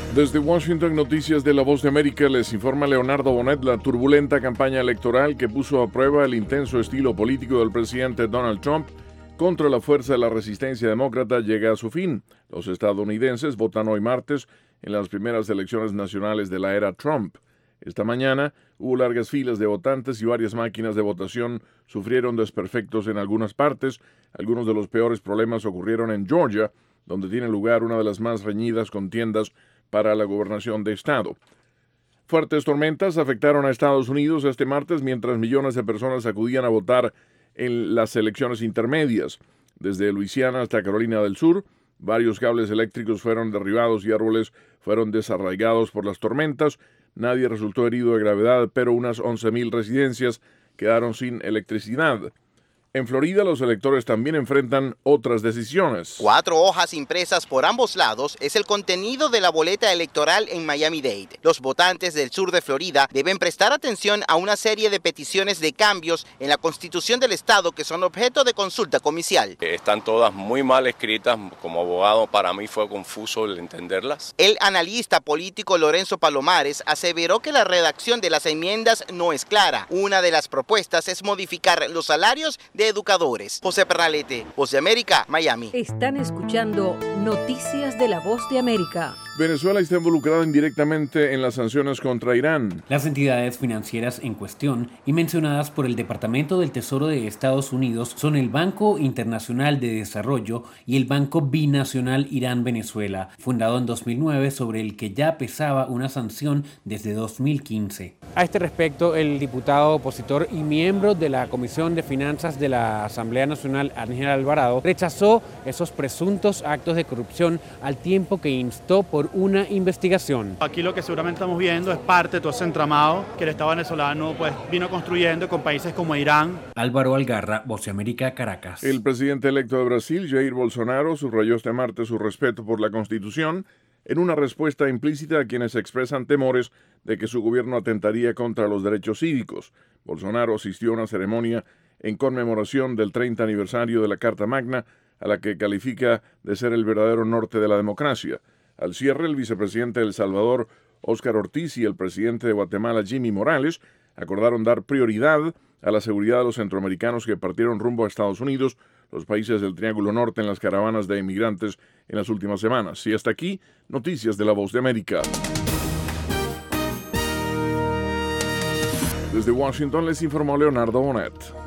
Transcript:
Desde Washington, Noticias de La Voz de América, les informa Leonardo Bonet. La turbulenta campaña electoral que puso a prueba el intenso estilo político del presidente Donald Trump contra la fuerza de la resistencia demócrata llega a su fin. Los estadounidenses votan hoy martes en las primeras elecciones nacionales de la era Trump. Esta mañana hubo largas filas de votantes y varias máquinas de votación sufrieron desperfectos en algunas partes. Algunos de los peores problemas ocurrieron en Georgia, donde tiene lugar una de las más reñidas contiendas para la gobernación de estado. Fuertes tormentas afectaron a Estados Unidos este martes mientras millones de personas acudían a votar en las elecciones intermedias. Desde Luisiana hasta Carolina del Sur, varios cables eléctricos fueron derribados y árboles fueron desarraigados por las tormentas. Nadie resultó herido de gravedad, pero unas 11,000 residencias quedaron sin electricidad. En Florida, los electores también enfrentan otras decisiones. 4 hojas impresas por ambos lados es el contenido de la boleta electoral en Miami-Dade. Los votantes del sur de Florida deben prestar atención a una serie de peticiones de cambios en la Constitución del Estado que son objeto de consulta comicial. Están todas muy mal escritas. Como abogado, para mí fue confuso el entenderlas. El analista político Lorenzo Palomares aseveró que la redacción de las enmiendas no es clara. Una de las propuestas es modificar los salarios de educadores. José Pernalete, Voz de América, Miami. Están escuchando Noticias de la Voz de América. Venezuela está involucrada indirectamente en las sanciones contra Irán. Las entidades financieras en cuestión y mencionadas por el Departamento del Tesoro de Estados Unidos son el Banco Internacional de Desarrollo y el Banco Binacional Irán-Venezuela, fundado en 2009, sobre el que ya pesaba una sanción desde 2015. A este respecto, el diputado opositor y miembro de la Comisión de Finanzas de la Asamblea Nacional, Ángel Alvarado, rechazó esos presuntos actos de corrupción al tiempo que instó por una investigación. Aquí lo que seguramente estamos viendo es parte de todo ese entramado que el Estado venezolano vino construyendo con países como Irán. Álvaro Algarra, Voz de América, Caracas. El presidente electo de Brasil, Jair Bolsonaro, subrayó este martes su respeto por la Constitución en una respuesta implícita a quienes expresan temores de que su gobierno atentaría contra los derechos cívicos. Bolsonaro asistió a una ceremonia en conmemoración del 30 aniversario de la Carta Magna, a la que califica de ser el verdadero norte de la democracia. Al cierre, el vicepresidente de El Salvador, Óscar Ortiz, y el presidente de Guatemala, Jimmy Morales, acordaron dar prioridad a la seguridad de los centroamericanos que partieron rumbo a Estados Unidos, los países del Triángulo Norte, en las caravanas de inmigrantes en las últimas semanas. Y hasta aquí, Noticias de La Voz de América. Desde Washington les informó Leonardo Bonet.